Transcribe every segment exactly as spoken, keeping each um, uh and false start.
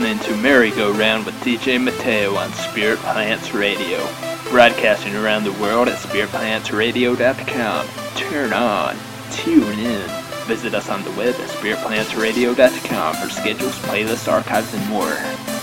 listening to Merry-Go-Round with D J Mateo on Spirit Plants Radio, broadcasting around the world at spirit plants radio dot com. Turn on, tune in. Visit us on the web at spirit plants radio dot com for schedules, playlists, archives, and more.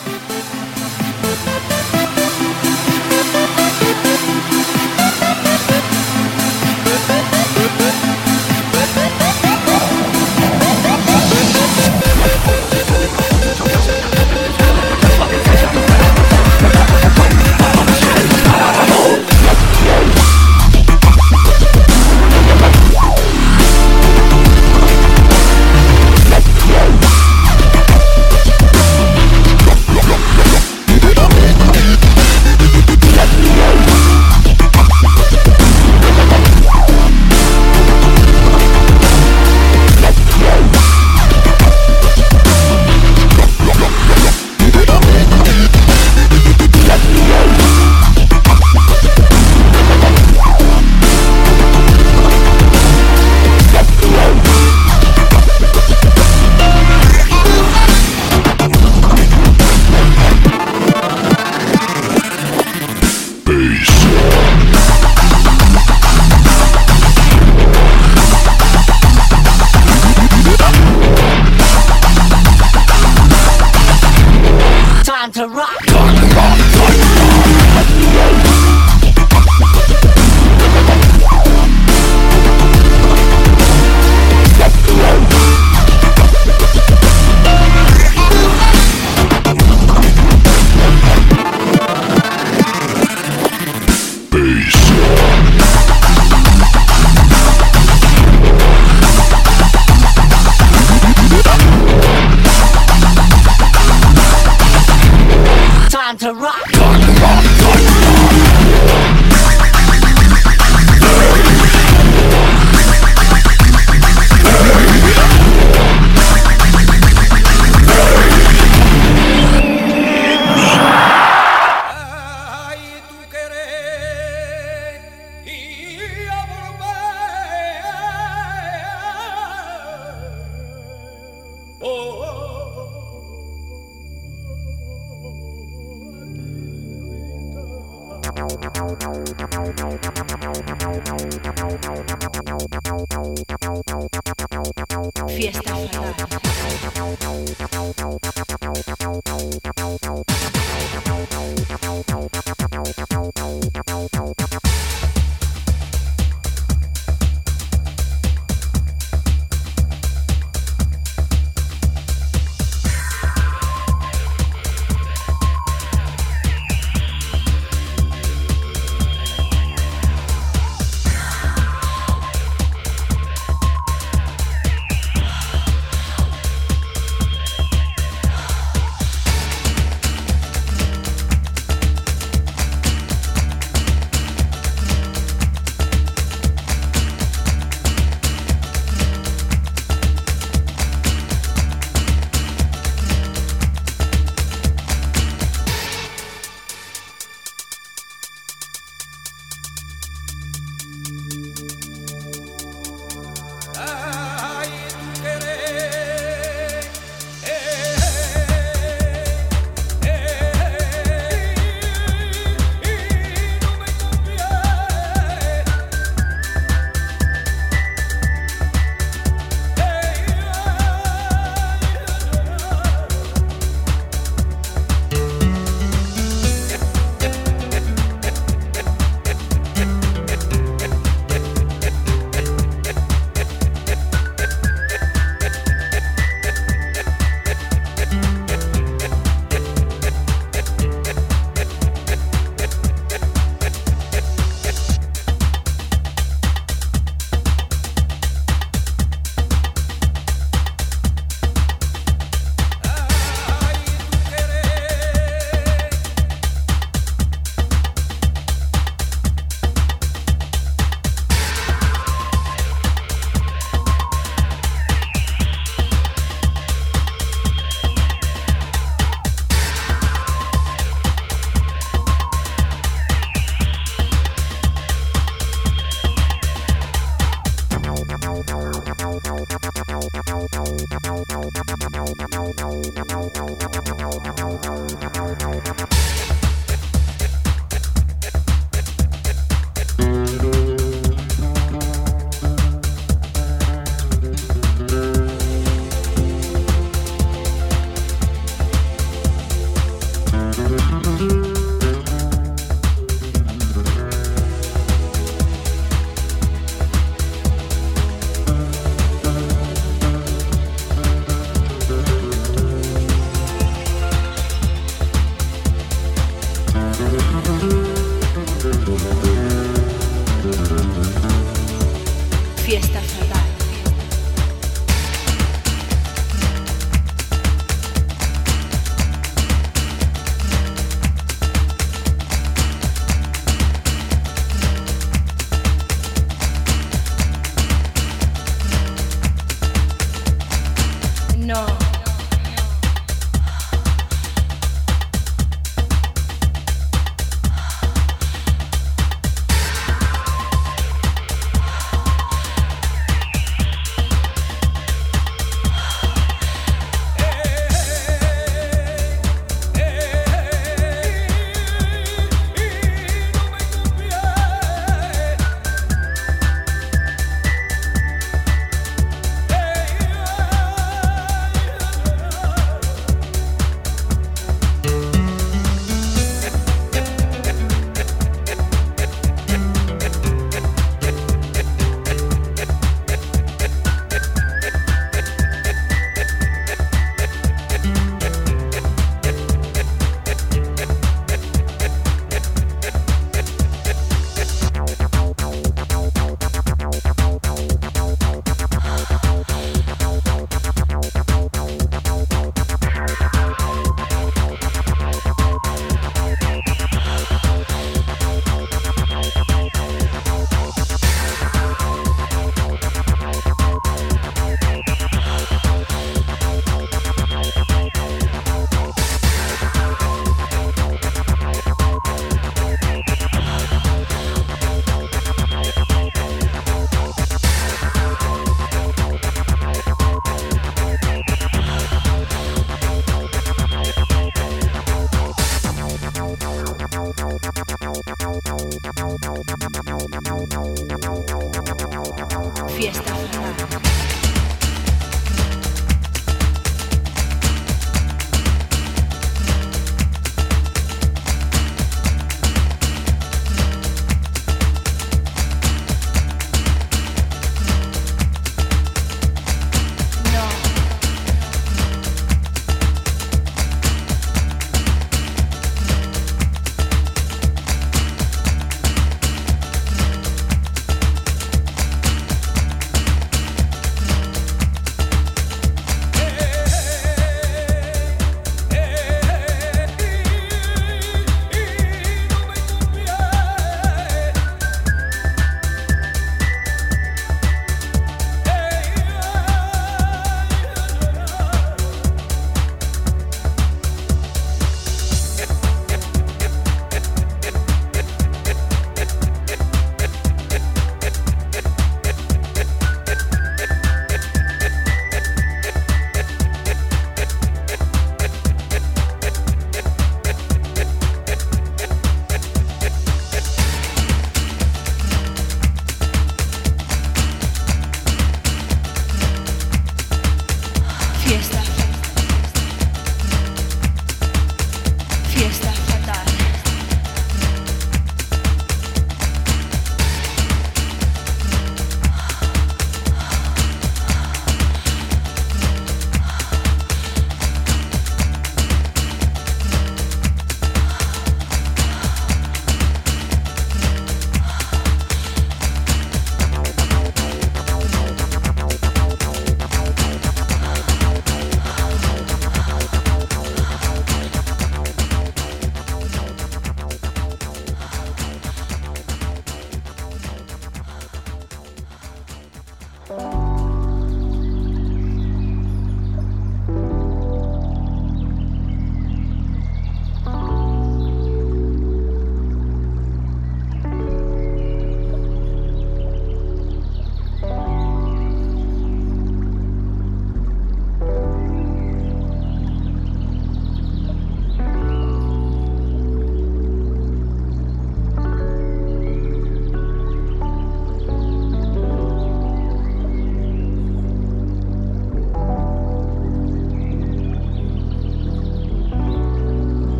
Fiesta fatal.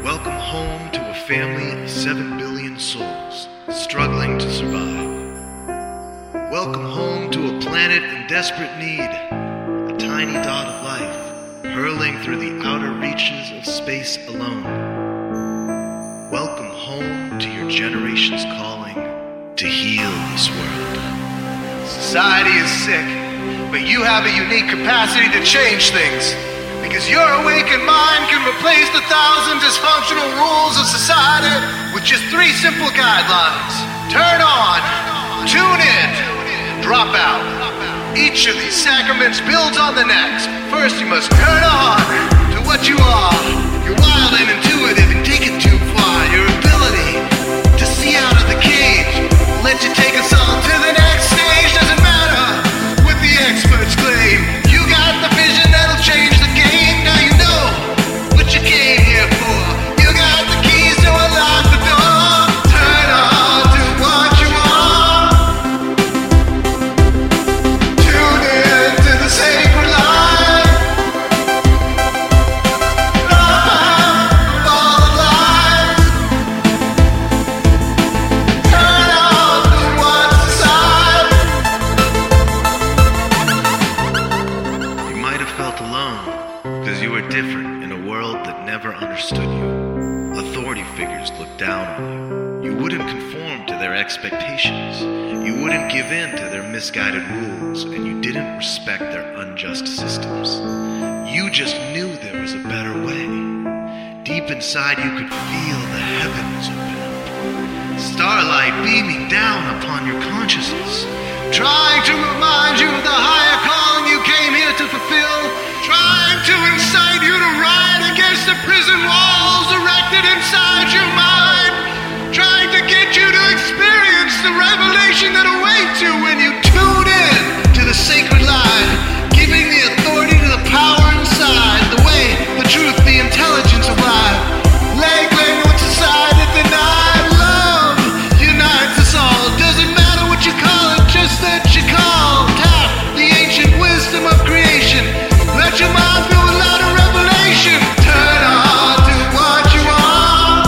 Welcome home to a family of seven billion souls struggling to survive. Welcome home to a planet in desperate need, a tiny dot of life hurling through the outer reaches of space alone. Welcome home to your generation's calling to heal this world. Society is sick, but you have a unique capacity to change things. Because your awakened mind can replace the thousand dysfunctional rules of society with just three simple guidelines. Turn on, tune in, drop out. Each of these sacraments builds on the next. First you must turn on to what you are. You're wild and intuitive and take it too far. Your ability to see out of the cage will let you take us all to the next stage. Doesn't matter what the experts claim. You got the vision that'll change the game. Now you know what you came here for. You got the keys to unlock the door. Turn on to what you want. Tune in to the sacred light. Love all the lights. Turn on to what's inside. You might have felt alone because you were different in a world that never understood you. Authority figures looked down on you. You wouldn't conform to their expectations. You wouldn't give in to their misguided rules, and you didn't respect their unjust systems. You just knew there was a better way. Deep inside you could feel the heavens open up. Starlight beaming down upon your consciousness, Trying to remind you of the higher calling you came here to fulfill. Trying to incite you to riot against the prison walls erected inside your mind. Trying to get you to experience the revelation that awaits you when you tune in to the sacred light. Giving the authority to the power inside. The way, the truth, the intelligence of life. Labeling what society denied. Love unites us all. Doesn't matter what you call it, just that you call. Tap the ancient wisdom of creation. Let your mind feel a lot of revelation. Turn on to what you want.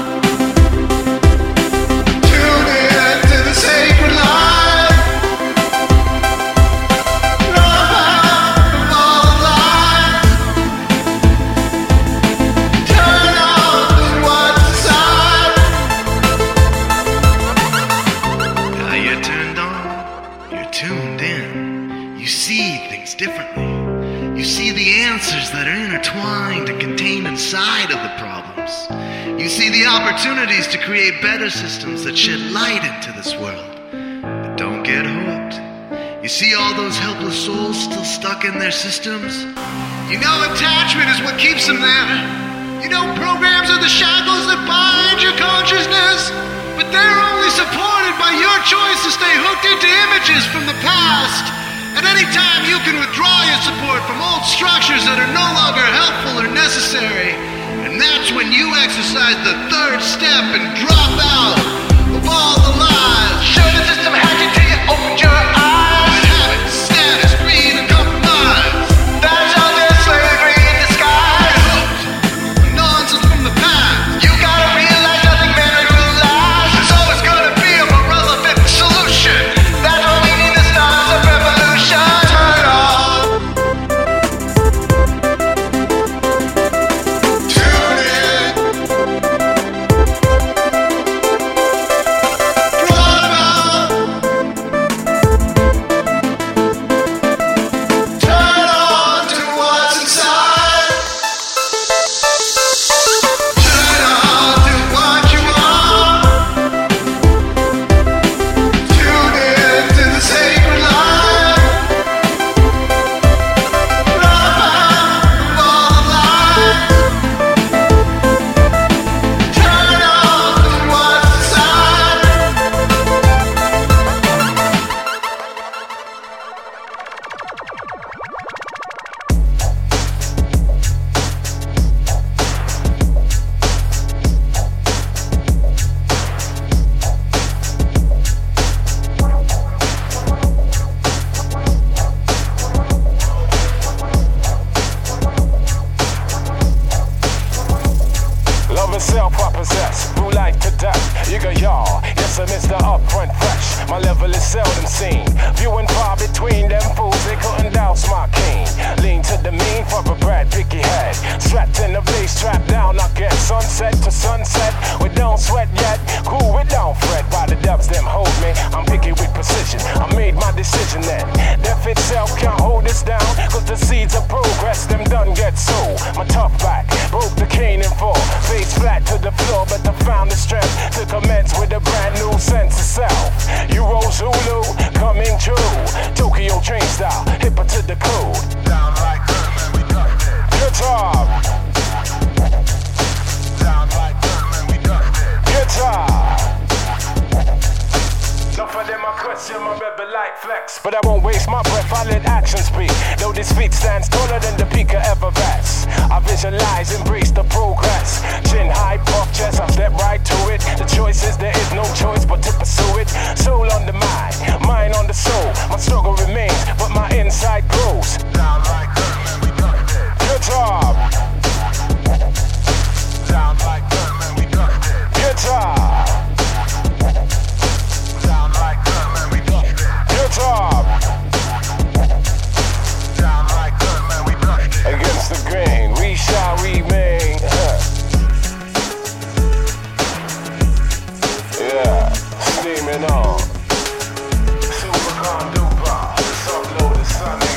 Tune in to the sacred light. Love all the lights. Turn on to what's inside. now you're turned on, you're tuned in. You see things differently. You see the answers that are intertwined and contained inside of the problems. You see the opportunities to create better systems that shed light into this world. But don't get hooked. You see all those helpless souls still stuck in their systems? You know attachment is what keeps them there. You know programs are the shackles that bind your consciousness. But they're only supported by your choice to stay hooked into images from the past. At any time you can withdraw your support from old structures that are no longer helpful or necessary. And that's when you exercise the third step and drop out of all the lies. Show the system hacked you till you opened your eyes. Habits, status, greed, and compromise. That's all their slavery in disguise. Hooked. Nonsense from the past. You gotta realize nothing married will last. There's always gonna be a more relevant solution. That's what we need to start the revolution. Turn on. Tune in. the self I possess, through life to death. You got y'all, yes, I'm Mister Upfront Fresh. My level is seldom seen. Few and far between them fools, they couldn't douse my cane. Lean to the mean for a Brad Picky head. Strapped in the place, trapped down, I get sunset to sunset. We don't sweat yet, cool, we don't fret. By the dubs, them hold me, I'm picky with precision. I made my decision then. Death itself can't hold us down, cause the seeds of progress, them done get sold. My tough back, broke the cane in four. Face flat to the floor, but I found the strength to commence with a brand new sense of self. Euro Zulu, coming true. Tokyo train style, hipper to the code. Down like Birdman, we dust it. Guitar. Down like Birdman, we dust it. Guitar. Enough of them I question my rebel like flex, but I won't waste my breath, I let action speak. Though this feat stands taller than the peak of Everest, I visualize, embrace the progress. Chin high, puff chest, I step right to it. The choice is there is no choice but to pursue it. Soul on the mind, mind on the soul. My struggle remains, but my inside grows. Down like Birdman, we dust it. Guitar. Down like Birdman, we dust it. Guitar. Down like Birdman, we dust it. Guitar. Down like Birdman, we dust it. Against the grain, we shall remain. Yeah, steaming on. Super conduper, let's upload the Sonic.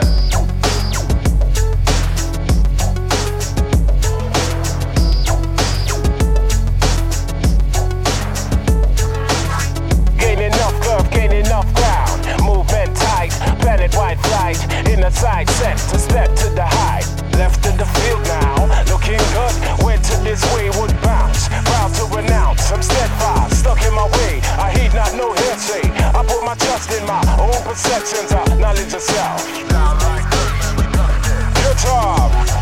Gain enough curve, gain enough ground. Movement tight, planet-wide flight. In a side set to step to the height. Left in the field now, looking good. Went to this wayward bounce. Proud to renounce, I'm steadfast, stuck in my way. I heed not no hearsay. I put my trust in my own perceptions of knowledge of self. Down like Birdman, we dust it. Guitar.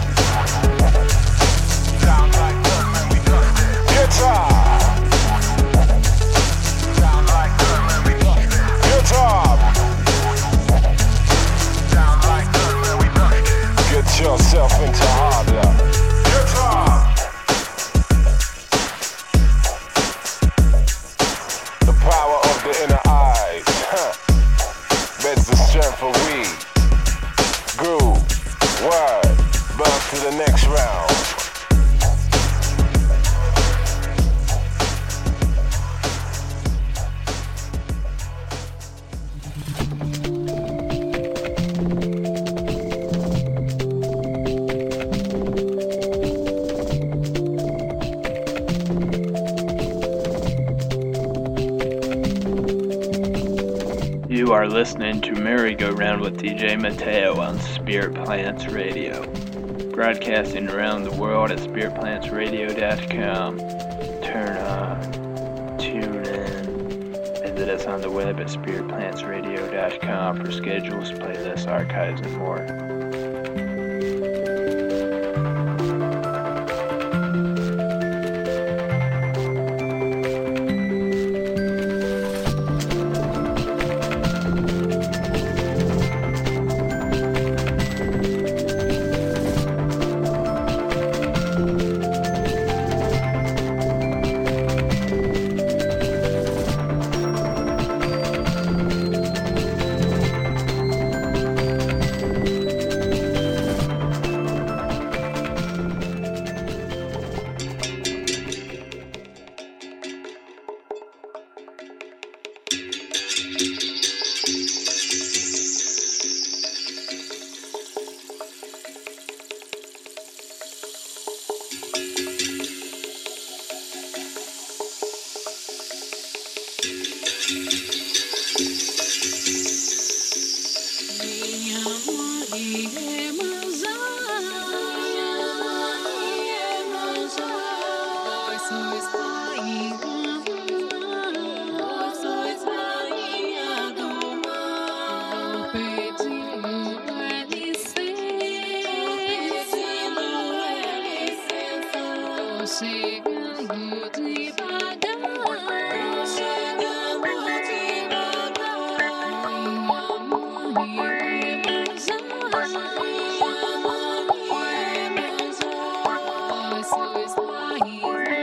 Down like Birdman, we dust it. Guitar. Down like Birdman, we dust it. Guitar. Down like Birdman, we dust it. Get yourself into harder. Guitar. The power of the inner eyes, huh? Beds the strength for we. Groove, word, bounce to the next round. You are listening to Merry-Go-Round with D J Mateo on Spirit Plants Radio, broadcasting around the world at spirit plants radio dot com. Turn on, tune in, visit us on the web at spirit plants radio dot com for schedules, playlists, archives, and more. It's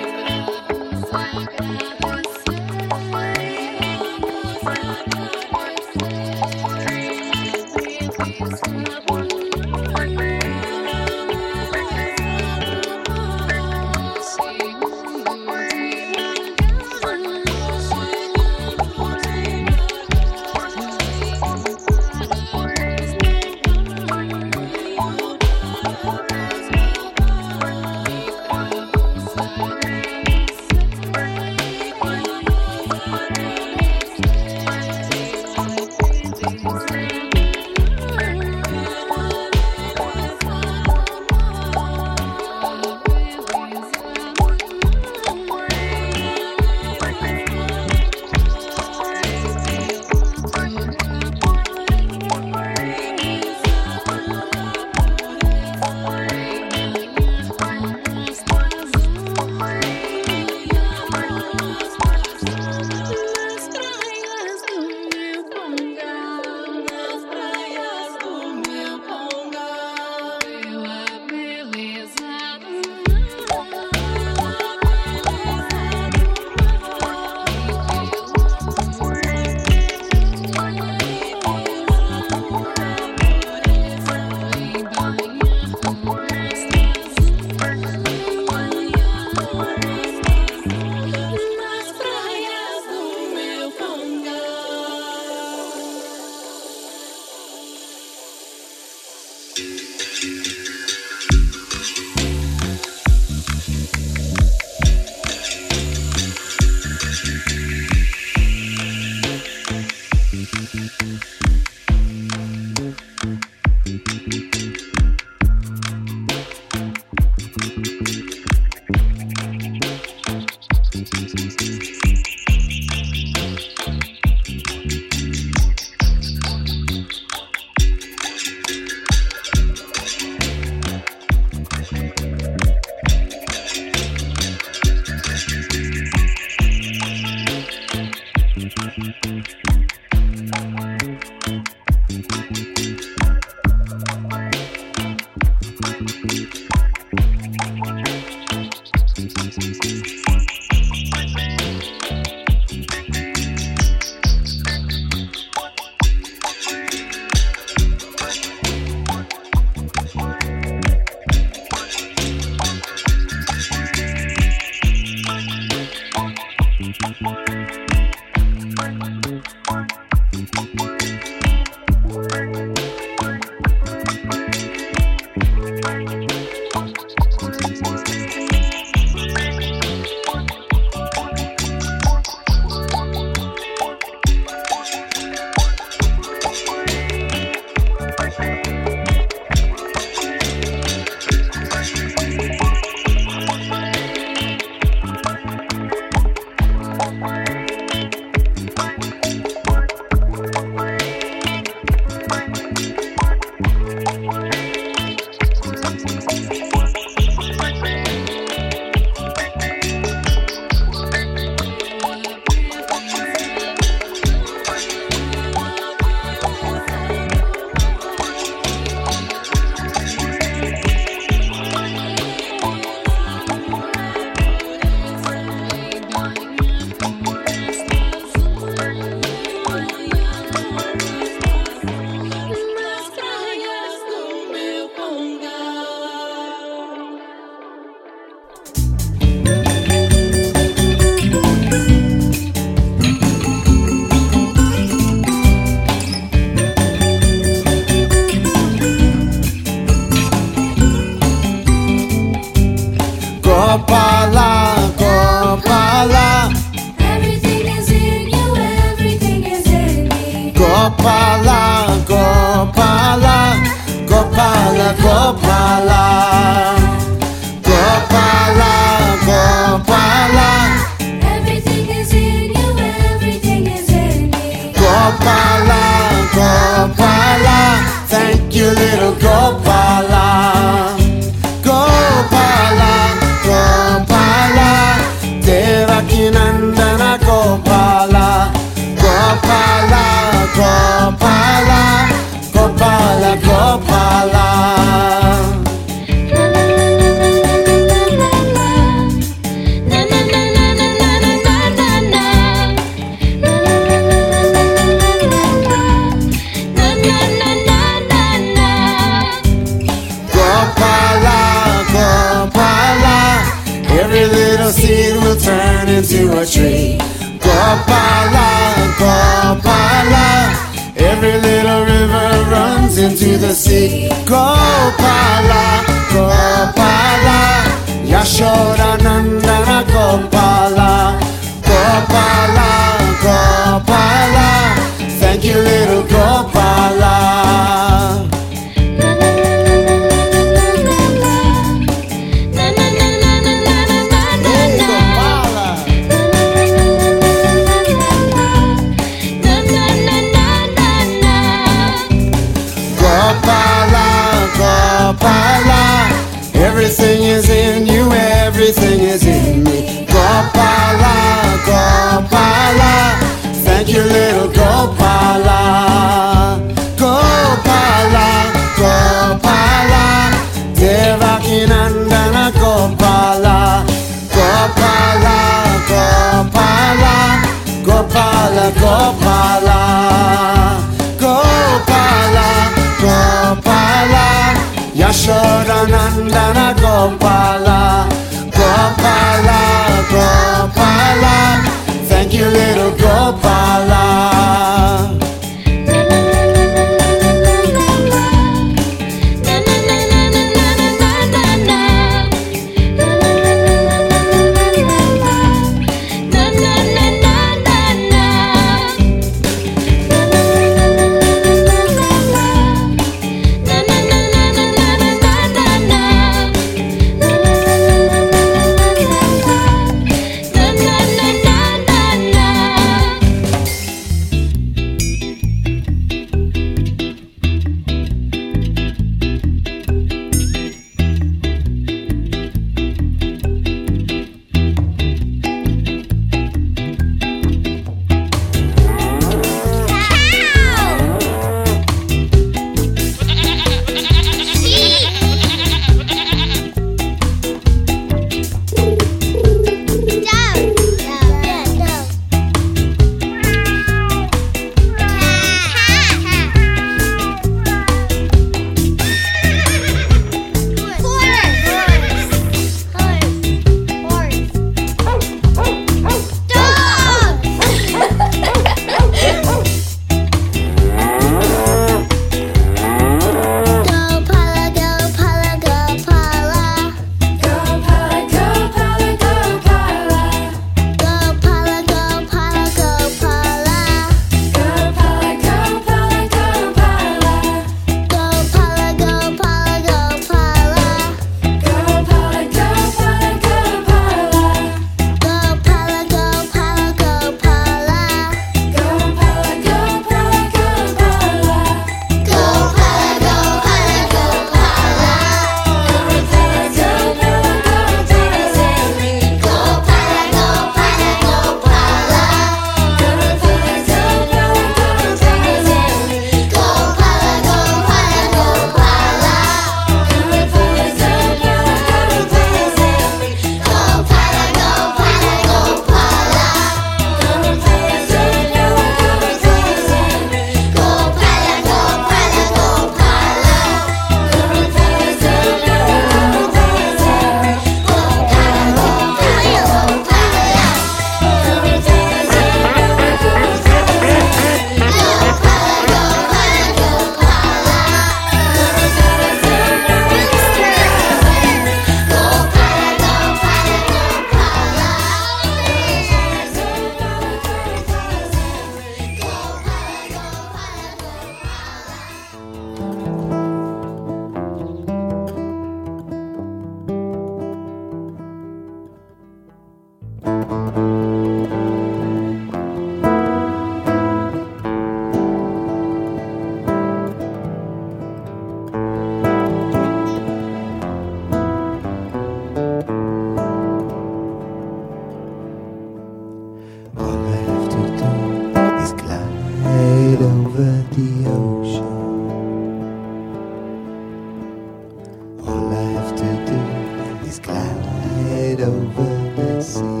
glide over the sea.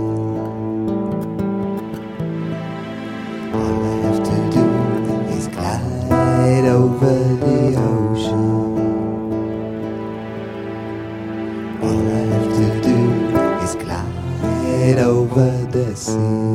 All I have to do is glide over the ocean. All I have to do is glide over the sea.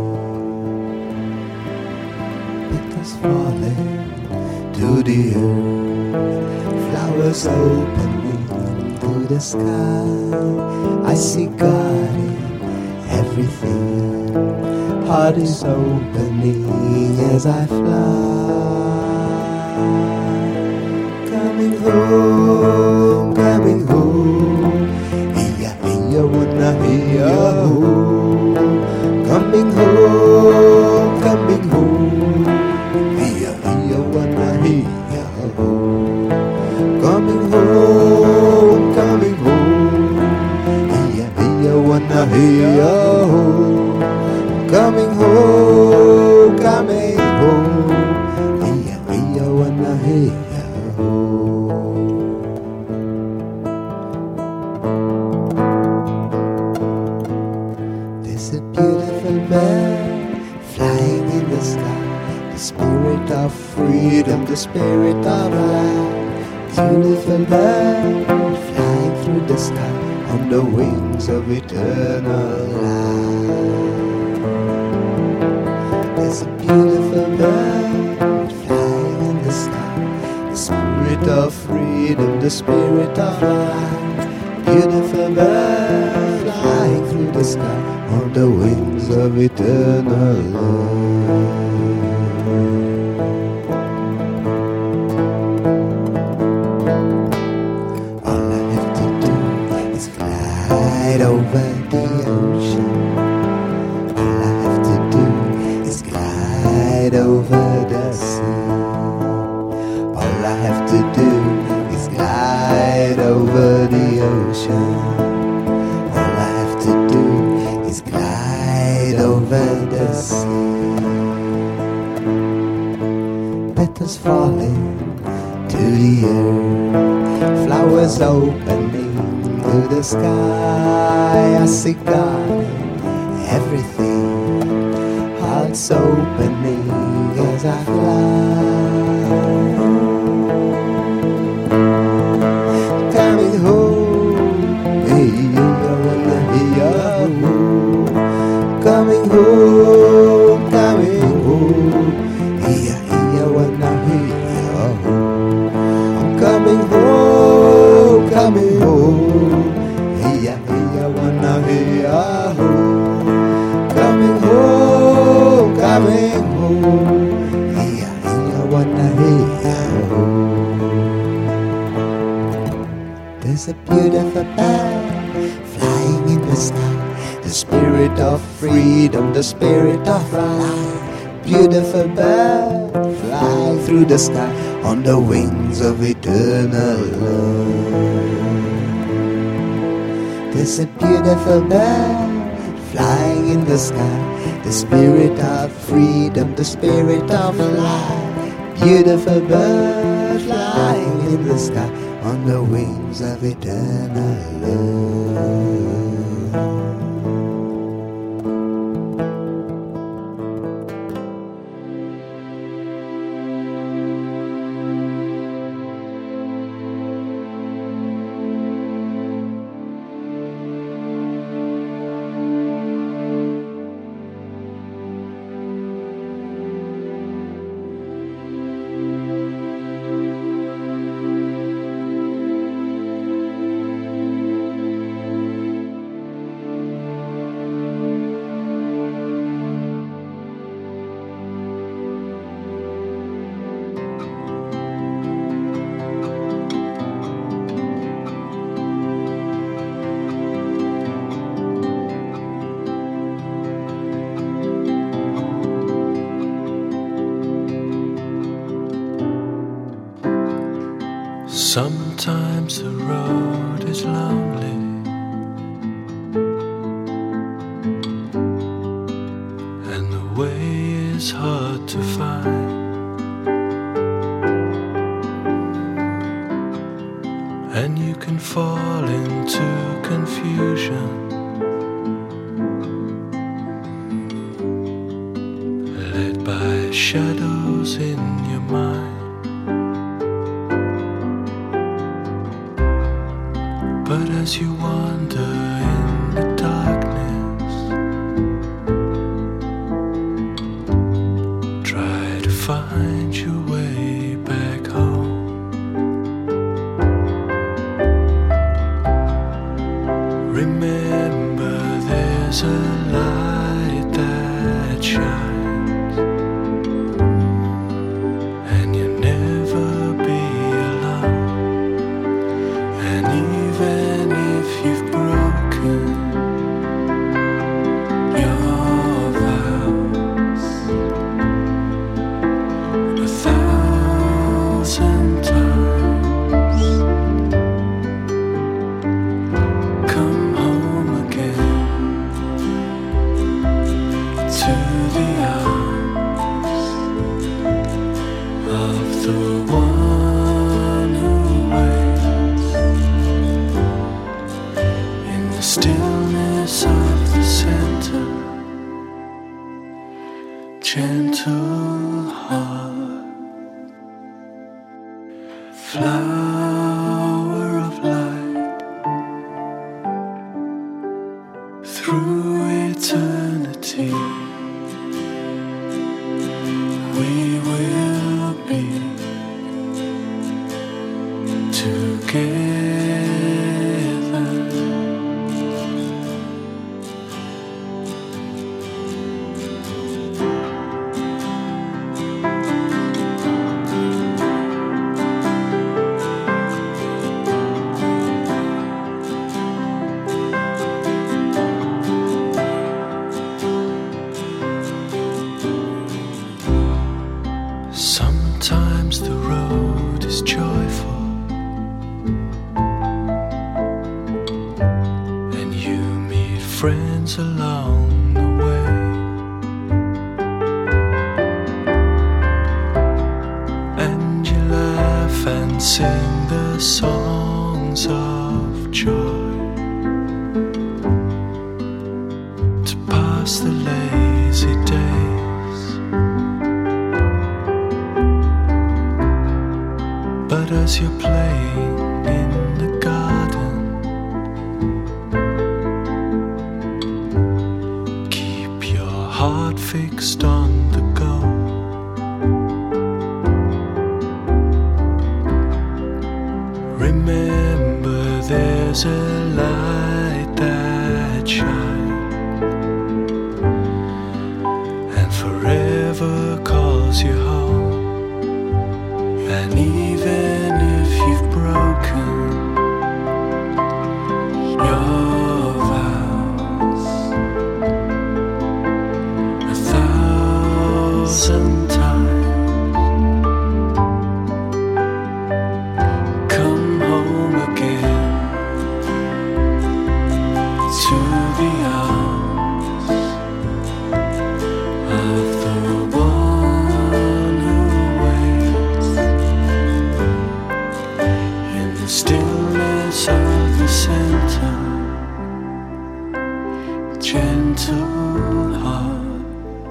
Petals falling to the earth, flowers opening to the sky. I see God in everything. Heart is opening as I fly. Coming home, coming home. Iya, iya, wanna iya, home. Coming home, coming home. Iya, iya, wanna iya, home. Coming home, coming home. Iya, iya, wanna iya, home. Coming home, coming home. Iya, iya, wanna iya, home. There's a beautiful bird flying in the sky, the spirit of freedom, the spirit of life. Beautiful bird flying through the sky on the wings of eternal life. There's a beautiful bird flying in the sky, the spirit of freedom, the spirit of life. Beautiful bird flying through the sky on the wings of eternal life. Over the ocean, all I have to do is glide over the sea. All I have to do is glide over the ocean. All I have to do is glide over the sea. Petals falling to the earth, flowers opening to the sky. I see God in everything. Hearts opening as I fly. Coming home, hey, I wanna hear home. Coming home, coming home. Hey, I wanna hear home. I'm coming home, coming home. Hey, I wanna hear home. Coming home, coming home. Hey, I wanna hear home. There's a beautiful bird flying in the sky, the spirit of freedom, the spirit of life. Beautiful bird flying through the sky on the wings of eternal love. There's a beautiful bird flying in the sky, the spirit of freedom, the spirit of life. Beautiful bird flying in the sky on the wings of eternal love. Sometimes the road is lonely, and the way is hard to find. And you can fall into confusion. Led by shadows in your mind. But as you wander in the darkness, try to find your way back home. Remember, there's a light that shines, and you'll never be alone. And even if you've broken your vows a thousand times, come home again to the arms of the one who waits in the stillness of the center. Gentle heart, flower of light, through eternity we will be together. Sometimes the road is joyful, and you meet friends along the way. And you laugh and sing the songs of joy to pass the lazy days. But as you're playing in the garden, keep your heart fixed on the goal. Remember, there's a light that shines and forever calls you home. And even if you've broken your vows a thousand times, come home again to the arms of the one who waits in the stillness of the center. Gentle heart,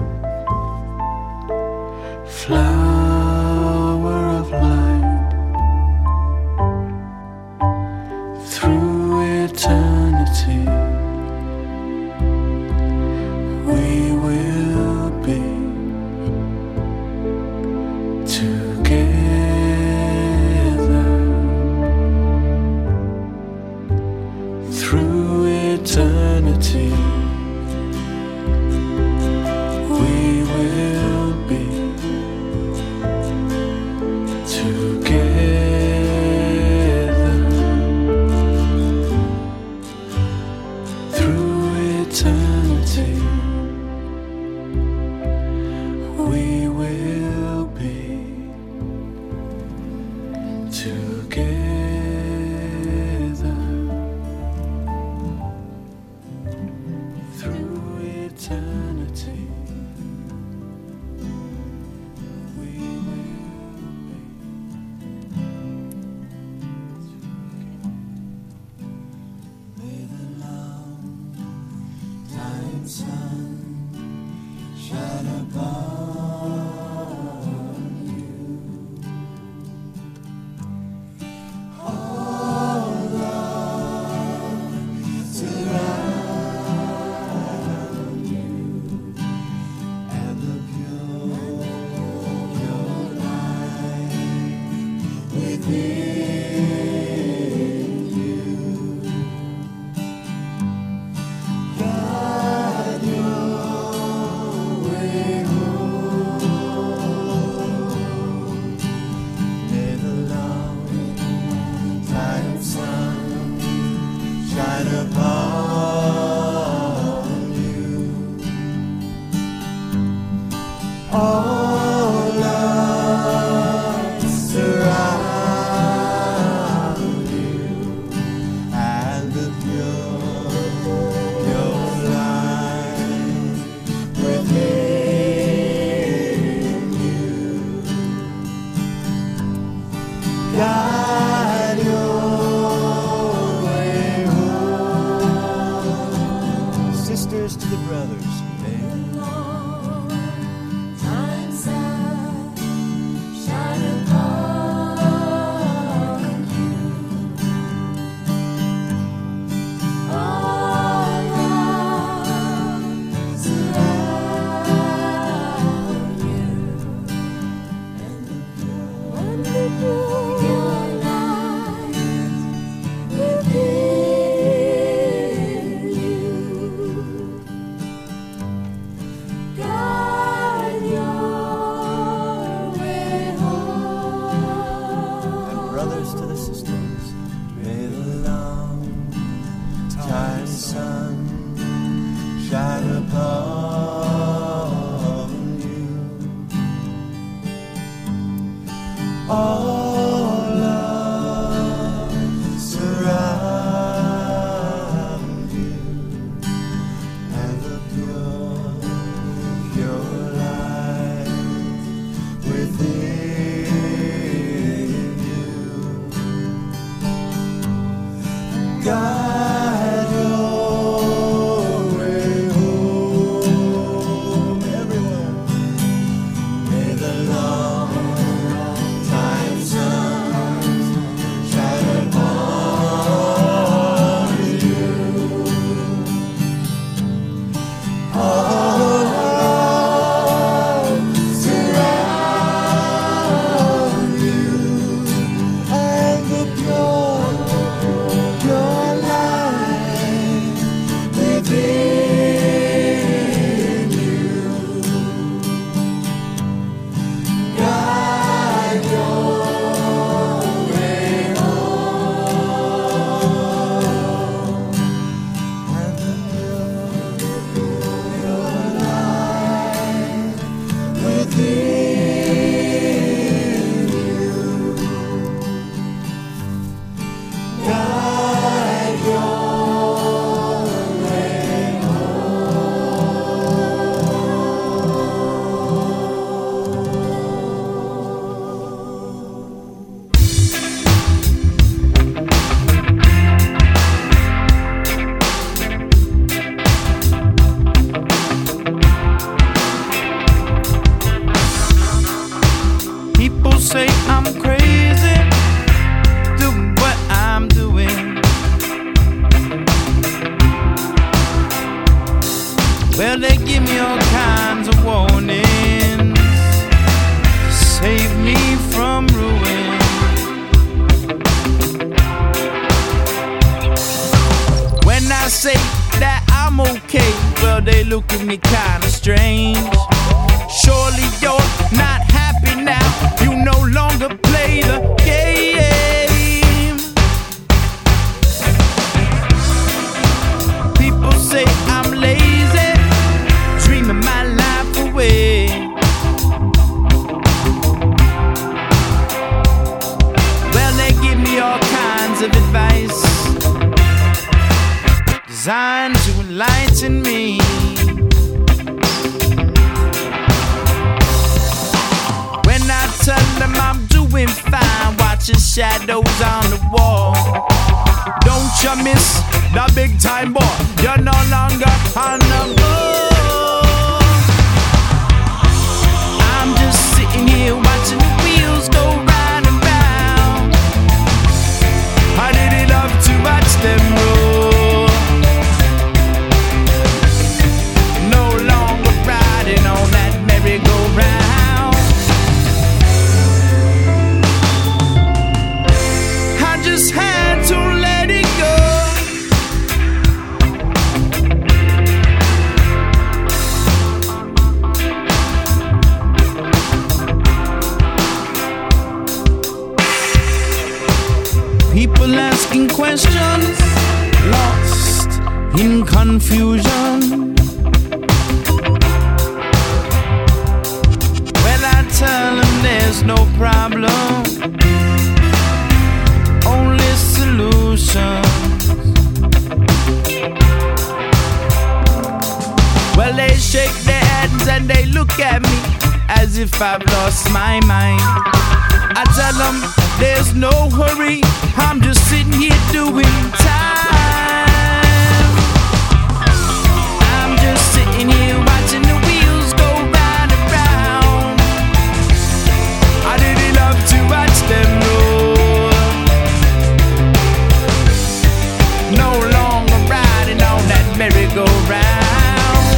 flower of light, through eternity we will be together. Through eternity we will be together. Through eternity we will be together. watching shadows on the wall. Don't you miss the big time boy? You're no longer on the boat. I'm just sitting here watching the wheels go round and round. I really love to watch them roll. No longer riding on that merry-go-round. I just had to let it go. People asking questions, lost in confusion. Well, I tell them there's no problem, only solutions. Well, they shake their heads and they look at me as if I've lost my mind. I tell them there's no hurry, I'm just sitting here doing time. I'm just sitting here watching the wheels go round and round. I really love to watch them roll. No longer riding on that merry-go-round.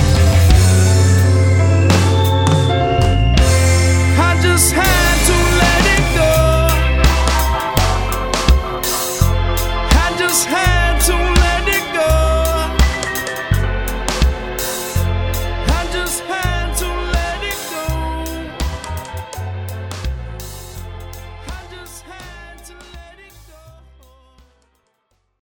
I just had to let it go. I just had